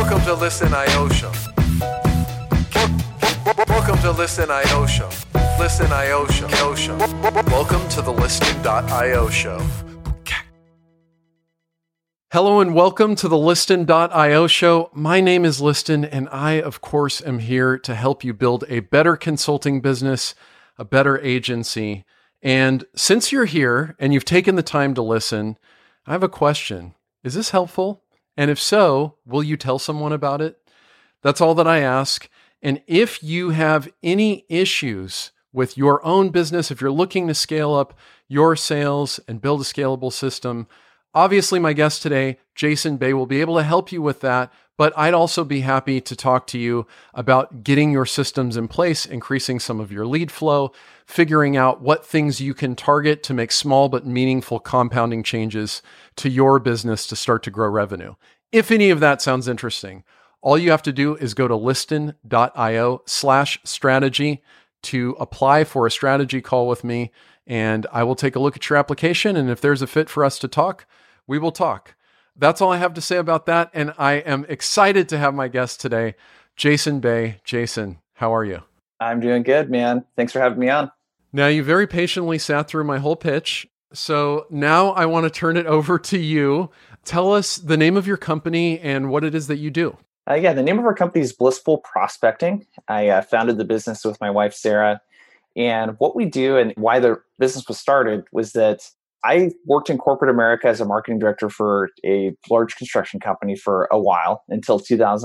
Welcome to Listen.io Show. Welcome to Listen.io Show. Listen.io Show. Welcome to the Listing.io Show. Hello and welcome to the Liston.io show. My name is Liston, and I, of course, am here to help you build a better consulting business, a better agency. And since you're here and you've taken the time to listen, I have a question. Is this helpful? And if so, will you tell someone about it? That's all that I ask. And if you have any issues with your own business, if you're looking to scale up your sales and build a scalable system, obviously, my guest today, Jason Bay, will be able to help you with that, but I'd also be happy to talk to you about getting your systems in place, increasing some of your lead flow, figuring out what things you can target to make small but meaningful compounding changes to your business to start to grow revenue. If any of that sounds interesting, all you have to do is go to liston.io/strategy to apply for a strategy call with me, and I will take a look at your application, and if there's a fit for us to talk, we will talk. That's all I have to say about that, and I am excited to have my guest today, Jason Bay. Jason, how are you? I'm doing good, man. Thanks for having me on. Now, you very patiently sat through my whole pitch, so now I want to turn it over to you. Tell us the name of your company and what it is that you do. The name of our company is Blissful Prospecting. I founded the business with my wife, Sarah. And what we do and why the business was started was that I worked in corporate America as a marketing director for a large construction company for a while until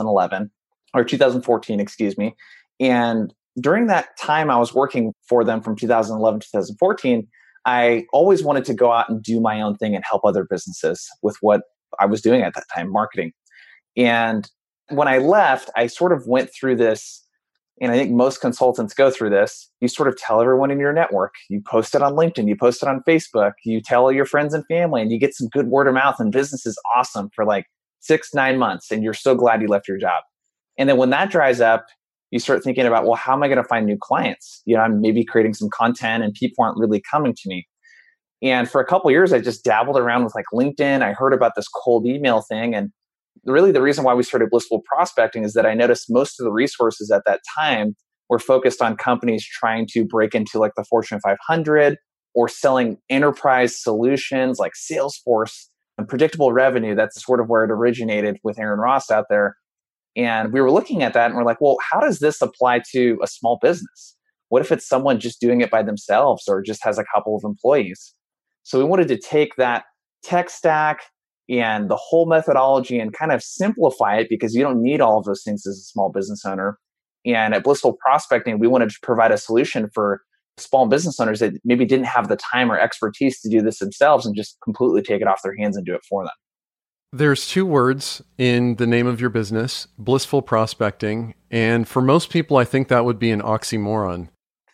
2014, excuse me. And during that time I was working for them from 2011 to 2014, I always wanted to go out and do my own thing and help other businesses with what I was doing at that time, marketing. And when I left, I sort of went through this, and I think most consultants go through this. You sort of tell everyone in your network, you post it on LinkedIn, you post it on Facebook, you tell all your friends and family, and you get some good word of mouth, and business is awesome for like 6-9 months, and you're so glad you left your job. And then when that dries up, you start thinking about, well, how am I going to find new clients? I'm maybe creating some content and people aren't really coming to me. And for a couple of years, I just dabbled around with like LinkedIn. I heard about this cold email thing, and really the reason why we started Blissful Prospecting is that I noticed most of the resources at that time were focused on companies trying to break into like the Fortune 500 or selling enterprise solutions like Salesforce and predictable revenue. That's sort of where it originated with Aaron Ross out there. And we were looking at that and we're like, well, how does this apply to a small business? What if it's someone just doing it by themselves or just has a couple of employees? So we wanted to take that tech stack and the whole methodology and kind of simplify it because you don't need all of those things as a small business owner. And at Blissful Prospecting, we wanted to provide a solution for small business owners that maybe didn't have the time or expertise to do this themselves and just completely take it off their hands and do it for them. There's 2 words in the name of your business, Blissful Prospecting. And for most people, I think that would be an oxymoron.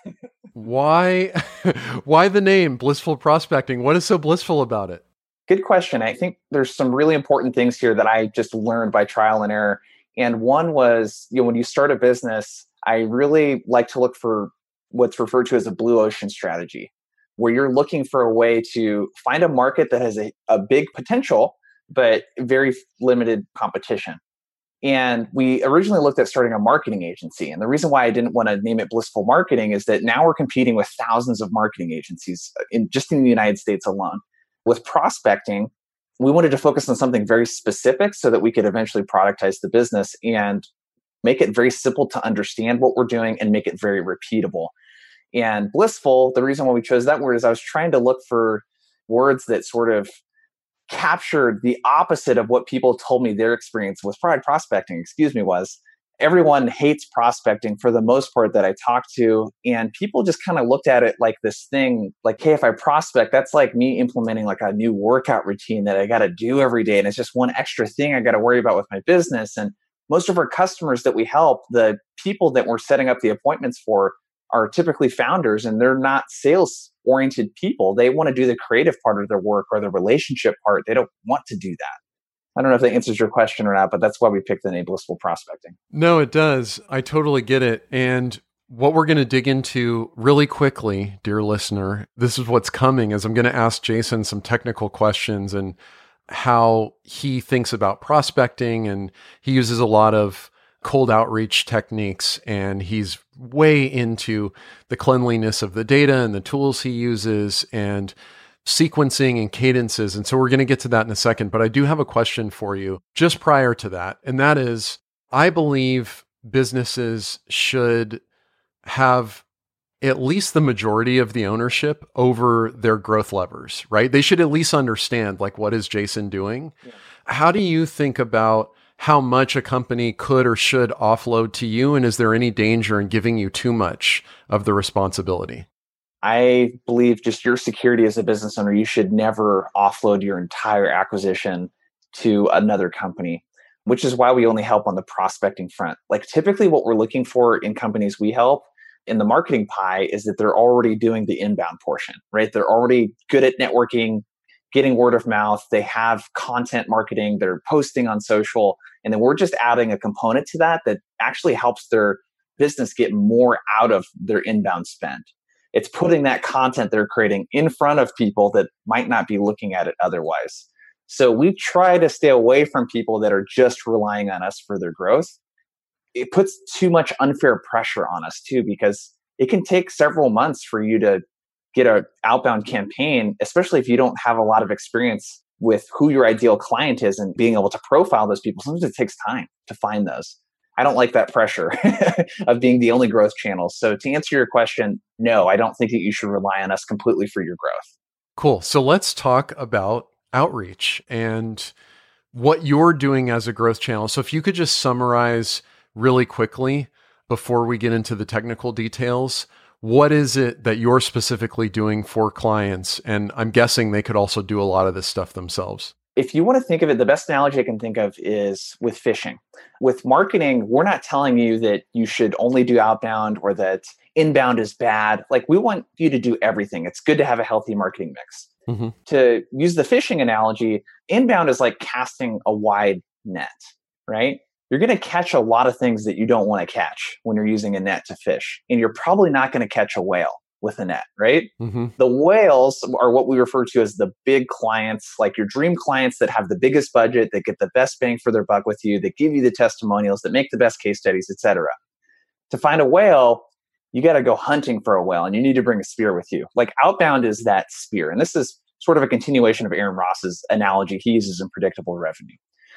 Why the name Blissful Prospecting? What is so blissful about it? Good question. I think there's some really important things here that I just learned by trial and error. And one was, when you start a business, I really like to look for what's referred to as a blue ocean strategy, where you're looking for a way to find a market that has a big potential, but very limited competition. And we originally looked at starting a marketing agency. And the reason why I didn't want to name it Blissful Marketing is that now we're competing with thousands of marketing agencies just in the United States alone. With prospecting, we wanted to focus on something very specific so that we could eventually productize the business and make it very simple to understand what we're doing and make it very repeatable. And blissful, the reason why we chose that word is I was trying to look for words that sort of captured the opposite of what people told me their experience with prospecting, was. Everyone hates prospecting for the most part that I talked to. And people just kind of looked at it like this thing, like, hey, if I prospect, that's like me implementing like a new workout routine that I got to do every day. And it's just one extra thing I got to worry about with my business. And most of our customers that we help, the people that we're setting up the appointments for are typically founders, and they're not sales oriented people. They want to do the creative part of their work or the relationship part. They don't want to do that. I don't know if that answers your question or not, but that's why we picked the name Blissful Prospecting. No, it does. I totally get it. And what we're going to dig into really quickly, dear listener, this is what's coming, is I'm going to ask Jason some technical questions. And how he thinks about prospecting, and he uses a lot of cold outreach techniques, and he's way into the cleanliness of the data and the tools he uses and sequencing and cadences. And so we're going to get to that in a second, but I do have a question for you just prior to that. And that is, I believe businesses should have at least the majority of the ownership over their growth levers, right? They should at least understand, like, what is Jason doing? Yeah. How do you think about how much a company could or should offload to you? And is there any danger in giving you too much of the responsibility? I believe just your security as a business owner, you should never offload your entire acquisition to another company, which is why we only help on the prospecting front. Like, typically what we're looking for in companies we help in the marketing pie is that they're already doing the inbound portion, right? They're already good at networking, getting word of mouth. They have content marketing, they're posting on social. And then we're just adding a component to that that actually helps their business get more out of their inbound spend. It's putting that content they're creating in front of people that might not be looking at it otherwise. So we try to stay away from people that are just relying on us for their growth. It puts too much unfair pressure on us too, because it can take several months for you to get an outbound campaign, especially if you don't have a lot of experience with who your ideal client is and being able to profile those people. Sometimes it takes time to find those. I don't like that pressure of being the only growth channel. So to answer your question, no, I don't think that you should rely on us completely for your growth. Cool. So let's talk about outreach and what you're doing as a growth channel. So if you could just summarize really quickly before we get into the technical details, what is it that you're specifically doing for clients? And I'm guessing they could also do a lot of this stuff themselves. If you want to think of it, the best analogy I can think of is with fishing. With marketing, we're not telling you that you should only do outbound or that inbound is bad. Like, we want you to do everything. It's good to have a healthy marketing mix. Mm-hmm. To use the fishing analogy, inbound is like casting a wide net, right? You're going to catch a lot of things that you don't want to catch when you're using a net to fish. And you're probably not going to catch a whale with a net, right? Mm-hmm. The whales are what we refer to as the big clients, like your dream clients that have the biggest budget, that get the best bang for their buck with you, that give you the testimonials, that make the best case studies, etc. To find a whale, you got to go hunting for a whale, and you need to bring a spear with you. Like, outbound is that spear. And this is sort of a continuation of Aaron Ross's analogy he uses in predictable revenue.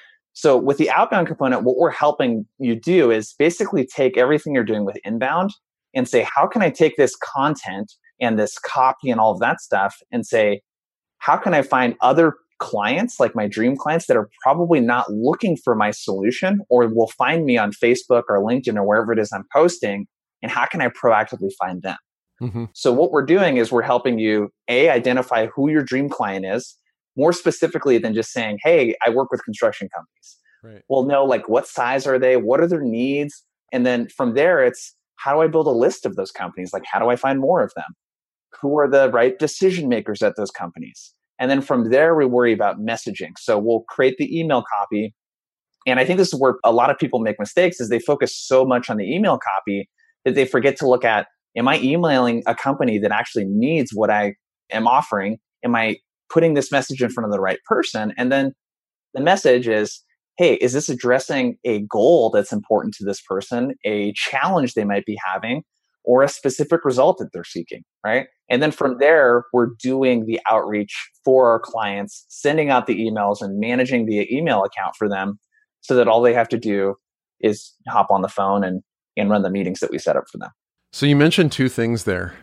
So with the outbound component, what we're helping you do is basically take everything you're doing with inbound and say, how can I take this content and this copy and all of that stuff and say, how can I find other clients, like my dream clients, that are probably not looking for my solution or will find me on Facebook or LinkedIn or wherever it is I'm posting, and how can I proactively find them? Mm-hmm. So what we're doing is we're helping you, identify who your dream client is, more specifically than just saying, hey, I work with construction companies. Right. Well, no, like, what size are they? What are their needs? And then from there, it's, how do I build a list of those companies? Like, how do I find more of them? Who are the right decision makers at those companies? And then from there, we worry about messaging. So we'll create the email copy. And I think this is where a lot of people make mistakes, is they focus so much on the email copy that they forget to look at, am I emailing a company that actually needs what I am offering? Am I putting this message in front of the right person? And then the message is, hey, is this addressing a goal that's important to this person, a challenge they might be having, or a specific result that they're seeking, right? And then from there, we're doing the outreach for our clients, sending out the emails and managing the email account for them, so that all they have to do is hop on the phone and run the meetings that we set up for them. So you mentioned two things there,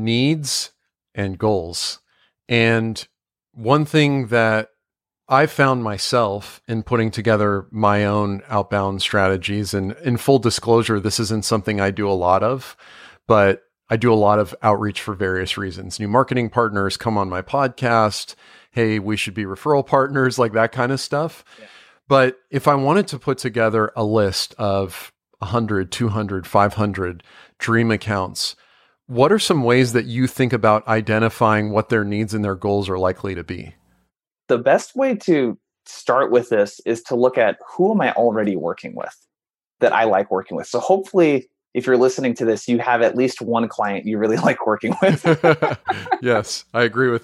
needs and goals. And one thing that I found myself in putting together my own outbound strategies, and in full disclosure, this isn't something I do a lot of, but I do a lot of outreach for various reasons. New marketing partners come on my podcast. Hey, we should be referral partners, like that kind of stuff. Yeah. But if I wanted to put together a list of 100, 200, 500 dream accounts, what are some ways that you think about identifying what their needs and their goals are likely to be? The best way to start with this is to look at, who am I already working with that I like working with? So hopefully, if you're listening to this, you have at least one client you really like working with. Yes, I agree with that.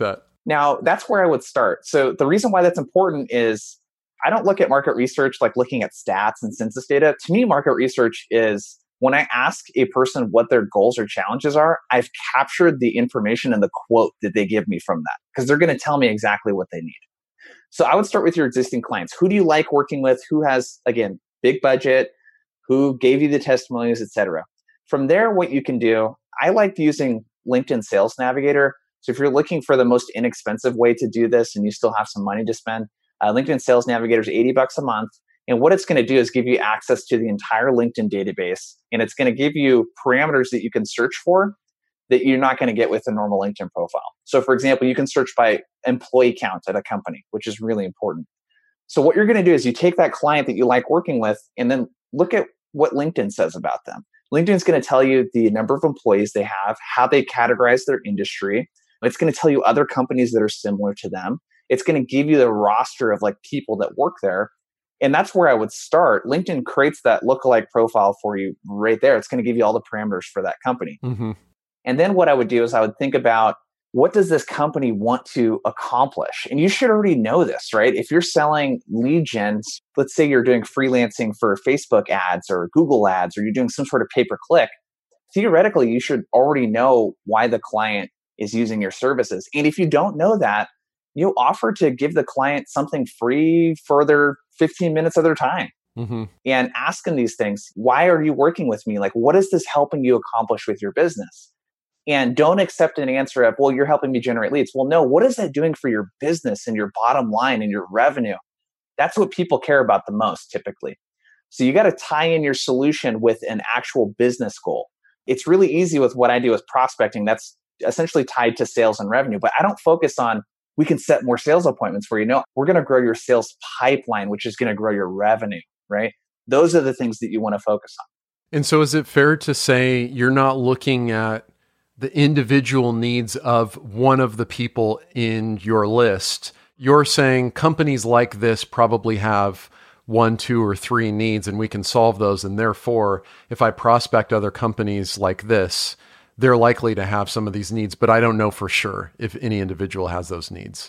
Now, that's where I would start. So the reason why that's important is I don't look at market research like looking at stats and census data. To me, market research is when I ask a person what their goals or challenges are, I've captured the information and the quote that they give me from that because they're going to tell me exactly what they need. So I would start with your existing clients. Who do you like working with? Who has, again, big budget? Who gave you the testimonials, et cetera? From there, what you can do, I like using LinkedIn Sales Navigator. So if you're looking for the most inexpensive way to do this and you still have some money to spend, LinkedIn Sales Navigator is $80 a month. And what it's going to do is give you access to the entire LinkedIn database. And it's going to give you parameters that you can search for that you're not going to get with a normal LinkedIn profile. So for example, you can search by employee count at a company, which is really important. So what you're going to do is you take that client that you like working with and then look at what LinkedIn says about them. LinkedIn's going to tell you the number of employees they have, how they categorize their industry. It's going to tell you other companies that are similar to them. It's going to give you the roster of like people that work there. And that's where I would start. LinkedIn creates that lookalike profile for you right there. It's going to give you all the parameters for that company. Mm-hmm. And then what I would do is I would think about what does this company want to accomplish? And you should already know this, right? If you're selling lead gens, let's say you're doing freelancing for Facebook ads or Google ads, or you're doing some sort of pay-per-click, theoretically, you should already know why the client is using your services. And if you don't know that, you offer to give the client something free for their 15 minutes of their time. Mm-hmm. And ask them these things. Why are you working with me? Like, what is this helping you accomplish with your business? And don't accept an answer of, well, you're helping me generate leads. Well, no, what is that doing for your business and your bottom line and your revenue? That's what people care about the most typically. So you got to tie in your solution with an actual business goal. It's really easy with what I do with prospecting. That's essentially tied to sales and revenue, but I don't focus on, we can set more sales appointments for you. No, we're going to grow your sales pipeline, which is going to grow your revenue, right? Those are the things that you want to focus on. And so is it fair to say you're not looking at the individual needs of one of the people in your list? You're saying companies like this probably have 1, 2, or 3 needs, and we can solve those. And therefore, if I prospect other companies like this, they're likely to have some of these needs, but I don't know for sure if any individual has those needs.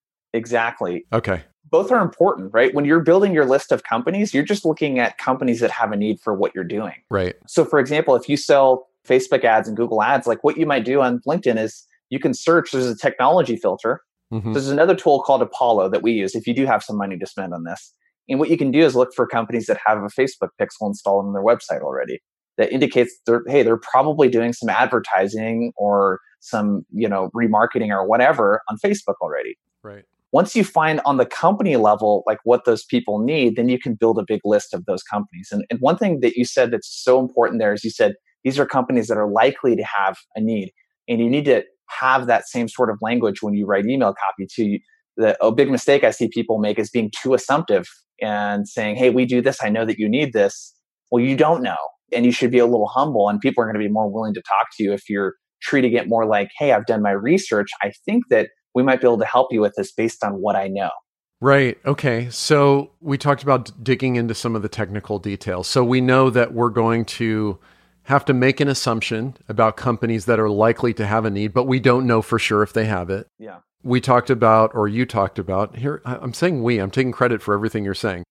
Exactly. Okay. Both are important, right? When you're building your list of companies, you're just looking at companies that have a need for what you're doing. Right. So for example, if you sell Facebook ads and Google ads, like what you might do on LinkedIn is you can search, there's a technology filter. Mm-hmm. There's another tool called Apollo that we use if you do have some money to spend on this. And what you can do is look for companies that have a Facebook pixel installed on their website already. That indicates they're probably doing some advertising or some, remarketing or whatever on Facebook already. Right. Once you find on the company level, like what those people need, then you can build a big list of those companies. And one thing that you said that's so important there is you said, these are companies that are likely to have a need. And you need to have that same sort of language when you write email copy to a big mistake I see people make is being too assumptive and saying, hey, we do this. I know that you need this. Well, you don't know. And you should be a little humble, and people are going to be more willing to talk to you if you're treating it more like, hey, I've done my research. I think that we might be able to help you with this based on what I know. Right. Okay. So we talked about digging into some of the technical details. So we know that we're going to have to make an assumption about companies that are likely to have a need, but we don't know for sure if they have it. Yeah. We talked about, or you talked about, here, I'm saying I'm taking credit for everything you're saying.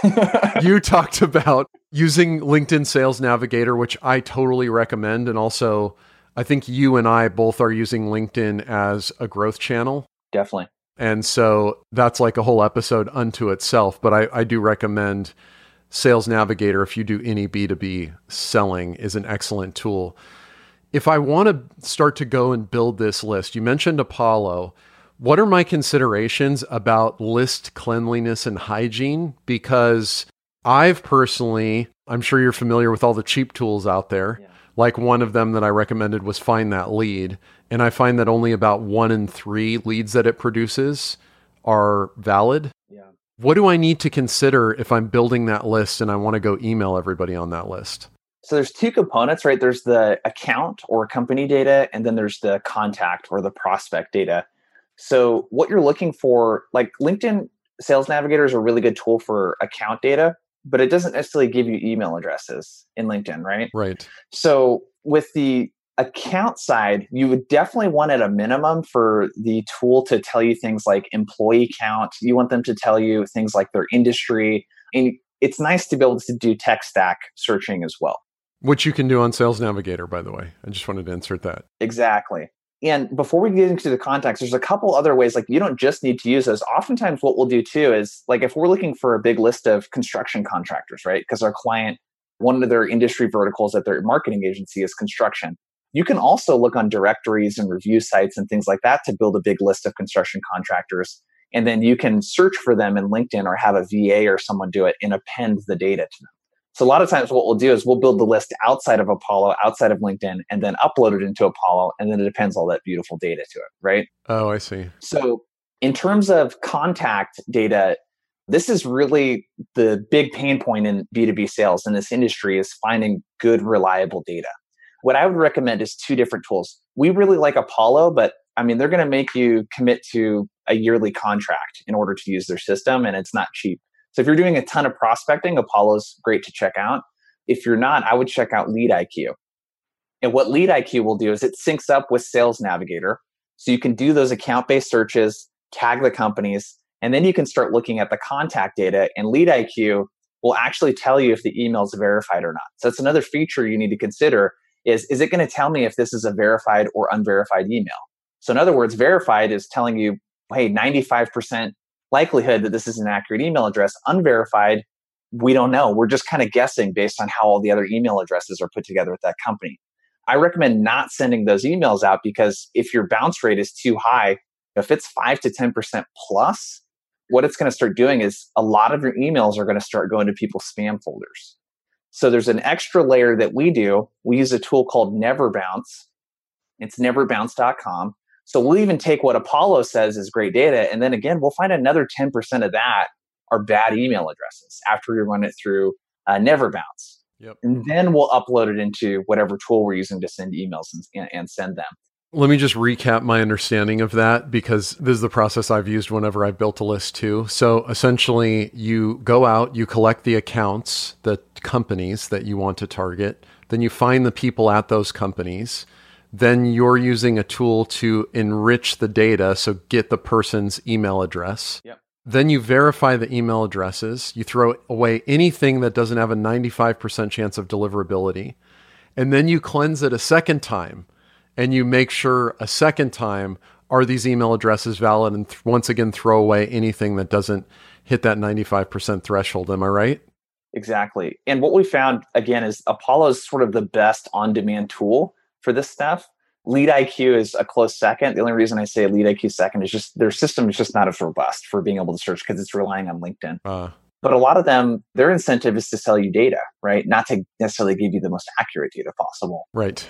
You talked about using LinkedIn Sales Navigator, which I totally recommend. And also, I think you and I both are using LinkedIn as a growth channel. Definitely. And so that's like a whole episode unto itself. But I do recommend Sales Navigator, if you do any B2B selling, is an excellent tool. If I want to start to go and build this list, you mentioned Apollo. What are my considerations about list cleanliness and hygiene? Because I've personally, I'm sure you're familiar with all the cheap tools out there. Yeah. Like one of them that I recommended was Find That Lead. And I find that only about 1 in 3 leads that it produces are valid. Yeah. What do I need to consider if I'm building that list and I want to go email everybody on that list? So there's 2 components, right? There's the account or company data, and then there's the contact or the prospect data. So what you're looking for, like LinkedIn Sales Navigator is a really good tool for account data, but it doesn't necessarily give you email addresses in LinkedIn, right? Right. So with the Account side, you would definitely want at a minimum for the tool to tell you things like employee count. You want them to tell you things like their industry. And it's nice to be able to do tech stack searching as well. Which you can do on Sales Navigator, by the way. I just wanted to insert that. Exactly. And before we get into the contacts, there's a couple other ways. Like, you don't just need to use those. Oftentimes what we'll do too is, like, if we're looking for a big list of construction contractors, right? Because our client, one of their industry verticals at their marketing agency is construction. You can also look on directories and review sites and things like that to build a big list of construction contractors. And then you can search for them in LinkedIn or have a VA or someone do it and append the data to them. So a lot of times what we'll do is we'll build the list outside of Apollo, outside of LinkedIn, and then upload it into Apollo, and then it appends all that beautiful data to it, right? Oh, I see. So in terms of contact data, this is really the big pain point in B2B sales in this industry, is finding good, reliable data. What I would recommend is two different tools. We really like Apollo, but I mean, they're going to make you commit to a yearly contract in order to use their system, and it's not cheap. So if you're doing a ton of prospecting, Apollo's great to check out. If you're not, I would check out LeadIQ. And what LeadIQ will do is it syncs up with Sales Navigator. So you can do those account-based searches, tag the companies, and then you can start looking at the contact data. And LeadIQ will actually tell you if the email is verified or not. So that's another feature you need to consider is it going to tell me if this is a verified or unverified email? So in other words, verified is telling you, hey, 95% likelihood that this is an accurate email address. Unverified, we don't know. We're just kind of guessing based on how all the other email addresses are put together at that company. I recommend not sending those emails out, because if your bounce rate is too high, if it's 5 to 10% plus, what it's going to start doing is a lot of your emails are going to start going to people's spam folders. So there's an extra layer that we do. We use a tool called NeverBounce. It's neverbounce.com. So we'll even take what Apollo says is great data, and then again, we'll find another 10% of that are bad email addresses after we run it through NeverBounce. Yep. And then we'll upload it into whatever tool we're using to send emails and send them. Let me just recap my understanding of that, because this is the process I've used whenever I've built a list too. So essentially, you go out, you collect the accounts, the companies that you want to target, then you find the people at those companies. Then you're using a tool to enrich the data, so get the person's email address. Yep. Then you verify the email addresses. You throw away anything that doesn't have a 95% chance of deliverability. And then you cleanse it a second time, and you make sure a second time, are these email addresses valid? And once again, throw away anything that doesn't hit that 95% threshold. Am I right? Exactly. And what we found, again, is Apollo is sort of the best on-demand tool for this stuff. LeadIQ is a close second. The only reason I say LeadIQ second is just their system is just not as robust for being able to search, because it's relying on LinkedIn. But a lot of them, their incentive is to sell you data, right? Not to necessarily give you the most accurate data possible. Right.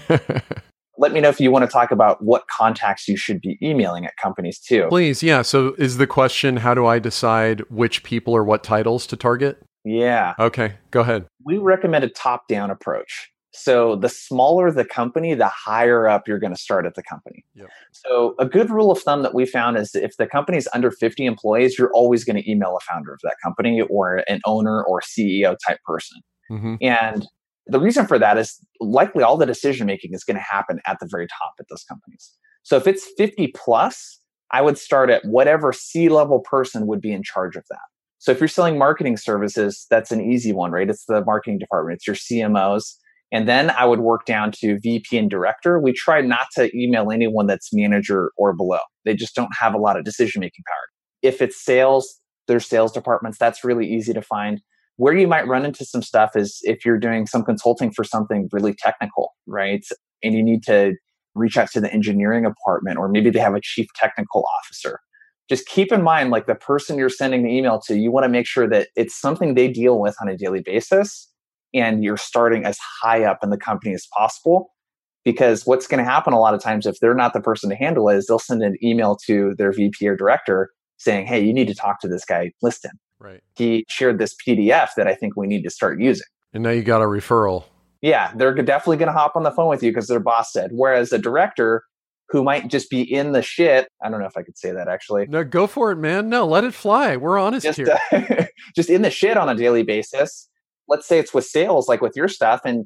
Let me know if you want to talk about what contacts you should be emailing at companies too. Please, yeah. So is the question, how do I decide which people or what titles to target? Yeah. Okay, go ahead. We recommend a top-down approach. So the smaller the company, the higher up you're going to start at the company. Yep. So a good rule of thumb that we found is if the company is under 50 employees, you're always going to email a founder of that company or an owner or CEO type person. Mm-hmm. And the reason for that is likely all the decision making is going to happen at the very top at those companies. So if it's 50 plus, I would start at whatever C-level person would be in charge of that. So if you're selling marketing services, that's an easy one, right? It's the marketing department, it's your CMOs. And then I would work down to VP and director. We try not to email anyone that's manager or below. They just don't have a lot of decision-making power. If it's sales, there's sales departments. That's really easy to find. Where you might run into some stuff is if you're doing some consulting for something really technical, right? And you need to reach out to the engineering department, or maybe they have a chief technical officer. Just keep in mind, like the person you're sending the email to, you want to make sure that it's something they deal with on a daily basis. And you're starting as high up in the company as possible, because what's going to happen a lot of times if they're not the person to handle it is they'll send an email to their VP or director saying, hey, you need to talk to this guy, Liston. Right. He shared this PDF that I think we need to start using. And now you got a referral. Yeah, they're definitely going to hop on the phone with you because their boss said. Whereas a director who might just be in the shit, I don't know if I could say that actually. No, go for it, man. No, let it fly. We're honest here. Just in the shit on a daily basis. Let's say it's with sales, like with your stuff, and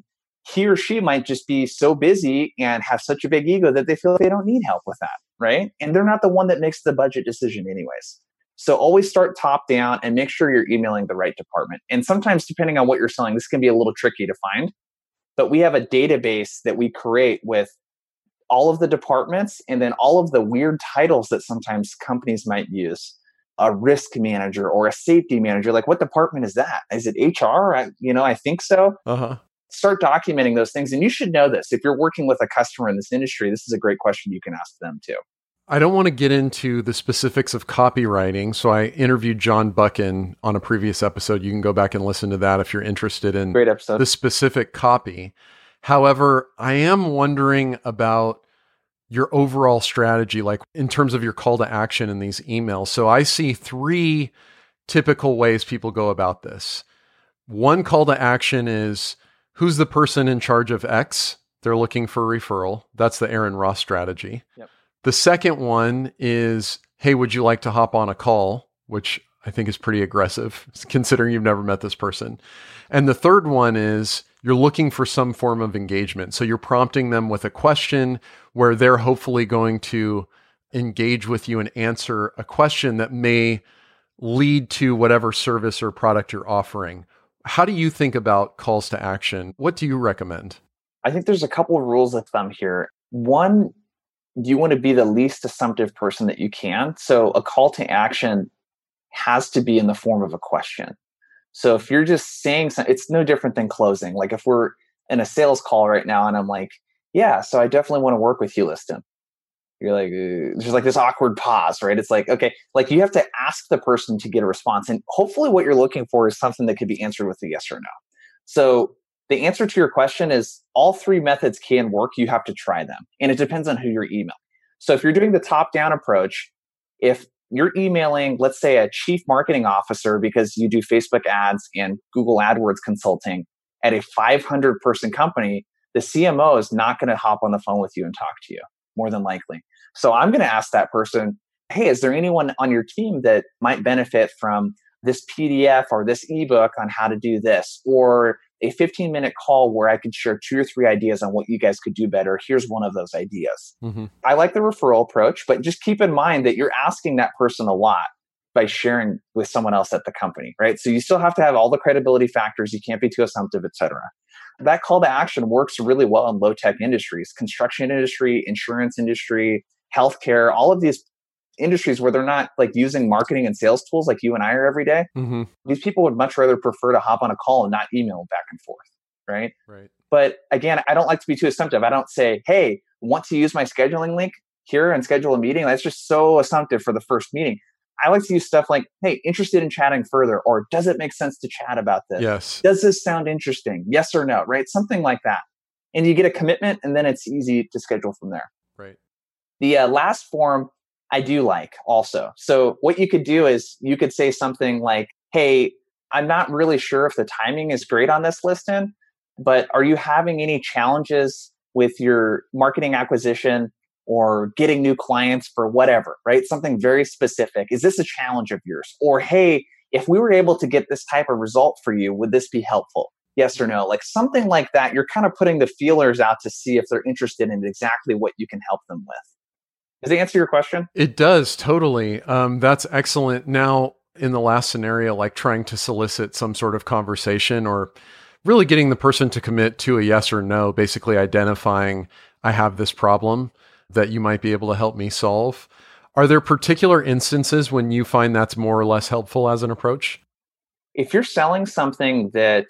he or she might just be so busy and have such a big ego that they feel like they don't need help with that, right? And they're not the one that makes the budget decision anyways. So always start top down and make sure you're emailing the right department. And sometimes, depending on what you're selling, this can be a little tricky to find. But we have a database that we create with all of the departments and then all of the weird titles that sometimes companies might use. A risk manager or a safety manager. Like, what department is that? Is it HR? I think so. Uh-huh. Start documenting those things. And you should know this. If you're working with a customer in this industry, this is a great question you can ask them too. I don't want to get into the specifics of copywriting. So I interviewed John Buchan on a previous episode. You can go back and listen to that if you're interested in Great episode. The specific copy. However, I am wondering about your overall strategy, like in terms of your call to action in these emails. So I see 3 typical ways people go about this. One call to action is, who's the person in charge of X? They're looking for a referral. That's the Aaron Ross strategy. Yep. The second one is, hey, would you like to hop on a call? Which I think is pretty aggressive, considering you've never met this person. And the third one is, you're looking for some form of engagement. So you're prompting them with a question where they're hopefully going to engage with you and answer a question that may lead to whatever service or product you're offering. How do you think about calls to action? What do you recommend? I think there's a couple of rules of thumb here. One, you want to be the least assumptive person that you can. So a call to action has to be in the form of a question. So if you're just saying something, it's no different than closing. Like if we're in a sales call right now and I'm like, yeah, so I definitely want to work with you, Liston. You're like, there's like this awkward pause, right? It's like, okay, like you have to ask the person to get a response. And hopefully what you're looking for is something that could be answered with a yes or no. So the answer to your question is all 3 methods can work. You have to try them. And it depends on who you're emailing. So if you're doing the top-down approach, if you're emailing, let's say, a chief marketing officer because you do Facebook ads and Google AdWords consulting at a 500-person company, the CMO is not going to hop on the phone with you and talk to you, more than likely. So I'm going to ask that person, hey, is there anyone on your team that might benefit from this PDF or this ebook on how to do this? Or a 15-minute call where I could share 2 or 3 ideas on what you guys could do better. Here's one of those ideas. Mm-hmm. I like the referral approach, but just keep in mind that you're asking that person a lot by sharing with someone else at the company, right? So you still have to have all the credibility factors. You can't be too assumptive, et cetera. That call to action works really well in low-tech industries, construction industry, insurance industry, healthcare, all of these industries where they're not like using marketing and sales tools like you and I are every day. Mm-hmm. These people would much rather prefer to hop on a call and not email back and forth, right? Right. But again, I don't like to be too assumptive. I don't say, hey, want to use my scheduling link here and schedule a meeting? That's just so assumptive for the first meeting. I like to use stuff like, hey, interested in chatting further, or does it make sense to chat about this? Yes. Does this sound interesting? Yes or no, right? Something like that. And you get a commitment, and then it's easy to schedule from there. Right. The last form I do like also. So what you could do is you could say something like, hey, I'm not really sure if the timing is great on this Liston, but are you having any challenges with your marketing acquisition or getting new clients for whatever, right? Something very specific. Is this a challenge of yours? Or, hey, if we were able to get this type of result for you, would this be helpful? Yes or no? Like something like that. You're kind of putting the feelers out to see if they're interested in exactly what you can help them with. Does that answer your question? It does, totally. That's excellent. Now, in the last scenario, like trying to solicit some sort of conversation or really getting the person to commit to a yes or no, basically identifying, I have this problem that you might be able to help me solve. Are there particular instances when you find that's more or less helpful as an approach? If you're selling something that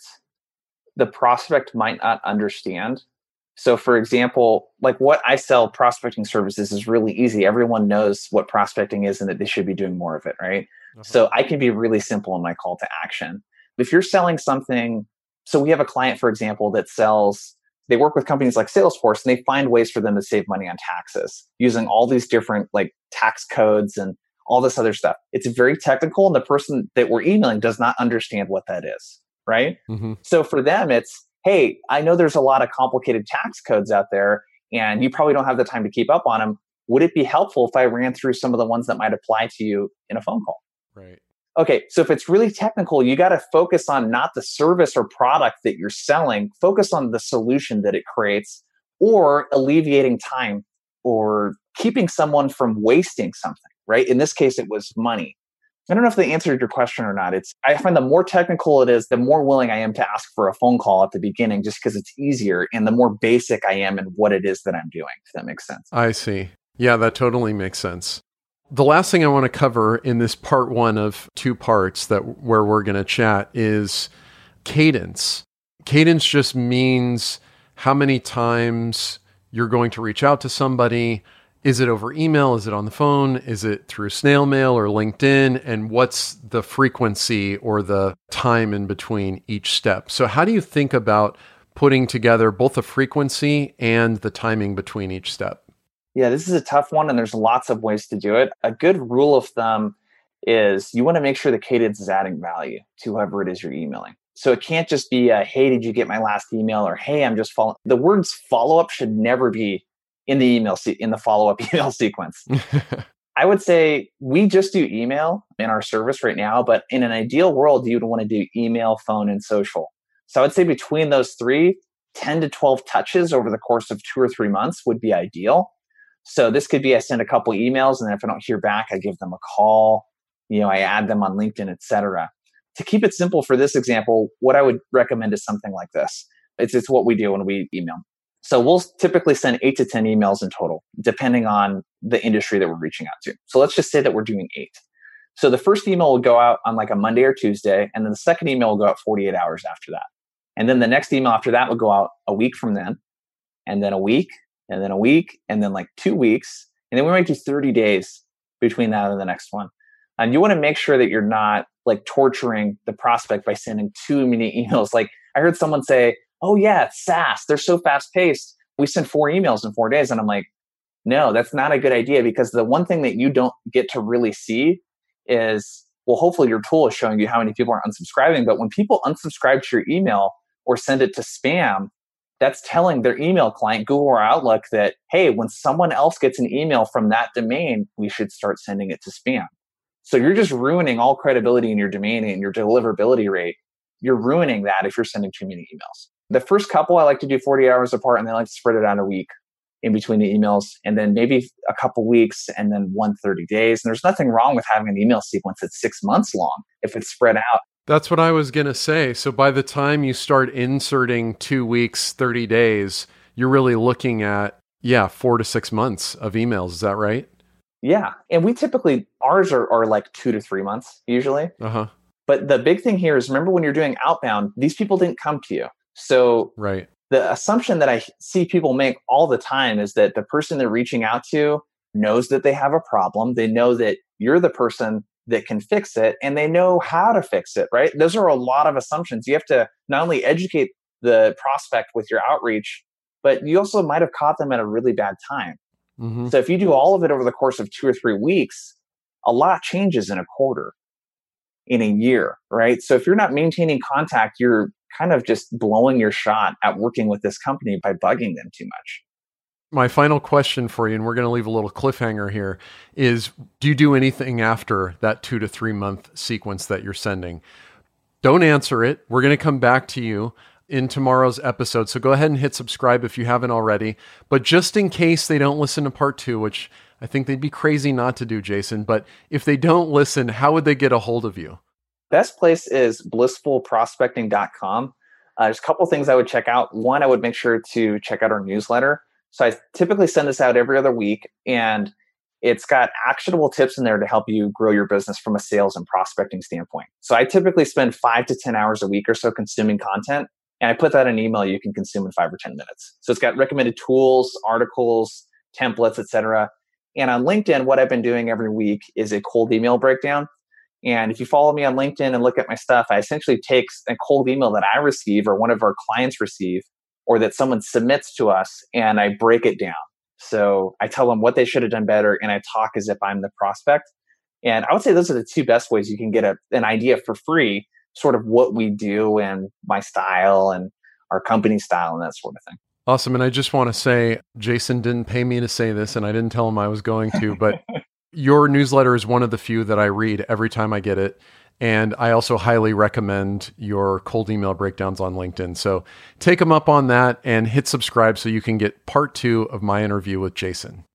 the prospect might not understand, so for example, like what I sell prospecting services is really easy. Everyone knows what prospecting is and that they should be doing more of it, right? Uh-huh. So I can be really simple in my call to action. If you're selling something, so we have a client, for example, that sells, they work with companies like Salesforce and they find ways for them to save money on taxes using all these different like tax codes and all this other stuff. It's very technical and the person that we're emailing does not understand what that is, right? Mm-hmm. So for them, it's, hey, I know there's a lot of complicated tax codes out there and you probably don't have the time to keep up on them. Would it be helpful if I ran through some of the ones that might apply to you in a phone call? Right. Okay, so if it's really technical, you got to focus on not the service or product that you're selling, focus on the solution that it creates or alleviating time or keeping someone from wasting something, right? In this case, it was money. I don't know if they answered your question or not. I find the more technical it is, the more willing I am to ask for a phone call at the beginning just because it's easier, and the more basic I am in what it is that I'm doing, if that makes sense. I see. Yeah, that totally makes sense. The last thing I want to cover in this part one of two parts where we're going to chat is cadence. Cadence just means how many times you're going to reach out to somebody. Is it over email? Is it on the phone? Is it through snail mail or LinkedIn? And what's the frequency or the time in between each step? So how do you think about putting together both the frequency and the timing between each step? Yeah, this is a tough one, and there's lots of ways to do it. A good rule of thumb is you want to make sure the cadence is adding value to whoever it is you're emailing. So it can't just be hey, did you get my last email? Or hey, I'm just following. The words follow-up should never be in the in the follow-up email sequence. I would say we just do email in our service right now, but in an ideal world, you would want to do email, phone, and social. So I would say between those three, 10 to 12 touches over the course of 2 or 3 months would be ideal. So this could be I send a couple emails, and then if I don't hear back, I give them a call. I add them on LinkedIn, etc. To keep it simple for this example, what I would recommend is something like this. It's what we do when we email. So we'll typically send 8 to 10 emails in total, depending on the industry that we're reaching out to. So let's just say that we're doing 8. So the first email will go out on like a Monday or Tuesday, and then the second email will go out 48 hours after that. And then the next email after that will go out a week from then, and then a week, and then a week, and then like 2 weeks. And then we might do 30 days between that and the next one. And you want to make sure that you're not like torturing the prospect by sending too many emails. Like I heard someone say, oh yeah, it's SaaS. They're so fast paced. We send 4 emails in 4 days. And I'm like, no, that's not a good idea, because the one thing that you don't get to really see is, well, hopefully your tool is showing you how many people are unsubscribing. But when people unsubscribe to your email or send it to spam, that's telling their email client, Google or Outlook, that, hey, when someone else gets an email from that domain, we should start sending it to spam. So you're just ruining all credibility in your domain and your deliverability rate. You're ruining that if you're sending too many emails. The first couple I like to do 40 hours apart, and then I like to spread it out a week in between the emails, and then maybe a couple weeks, and then 30 days. And there's nothing wrong with having an email sequence that's 6 months long if it's spread out. That's what I was going to say. So by the time you start inserting 2 weeks, 30 days, you're really looking at, 4 to 6 months of emails. Is that right? Yeah. And we typically, ours are like 2 to 3 months usually. Uh-huh. But the big thing here is, remember when you're doing outbound, these people didn't come to you. So right. The assumption that I see people make all the time is that the person they're reaching out to knows that they have a problem. They know that you're the person that can fix it, and they know how to fix it, right? Those are a lot of assumptions. You have to not only educate the prospect with your outreach, but you also might have caught them at a really bad time. Mm-hmm. So if you do all of it over the course of 2 or 3 weeks, a lot changes in a quarter, in a year, right? So if you're not maintaining contact, you're kind of just blowing your shot at working with this company by bugging them too much. My final question for you, and we're going to leave a little cliffhanger here, is do you do anything after that 2 to 3 month sequence that you're sending? Don't answer it. We're going to come back to you in tomorrow's episode. So go ahead and hit subscribe if you haven't already. But just in case they don't listen to part 2, which I think they'd be crazy not to do, Jason, but if they don't listen, how would they get a hold of you? Best place is blissfulprospecting.com. There's a couple things I would check out. One, I would make sure to check out our newsletter. So I typically send this out every other week, and it's got actionable tips in there to help you grow your business from a sales and prospecting standpoint. So I typically spend 5 to 10 hours a week or so consuming content, and I put that in an email you can consume in 5 or 10 minutes. So it's got recommended tools, articles, templates, etc. And on LinkedIn, what I've been doing every week is a cold email breakdown. And if you follow me on LinkedIn and look at my stuff, I essentially take a cold email that I receive or one of our clients receive or that someone submits to us, and I break it down. So I tell them what they should have done better, and I talk as if I'm the prospect. And I would say those are the 2 best ways you can get an idea for free, sort of what we do and my style and our company style and that sort of thing. Awesome. And I just want to say, Jason didn't pay me to say this, and I didn't tell him I was going to, but your newsletter is one of the few that I read every time I get it. And I also highly recommend your cold email breakdowns on LinkedIn. So take them up on that and hit subscribe so you can get part 2 of my interview with Jason.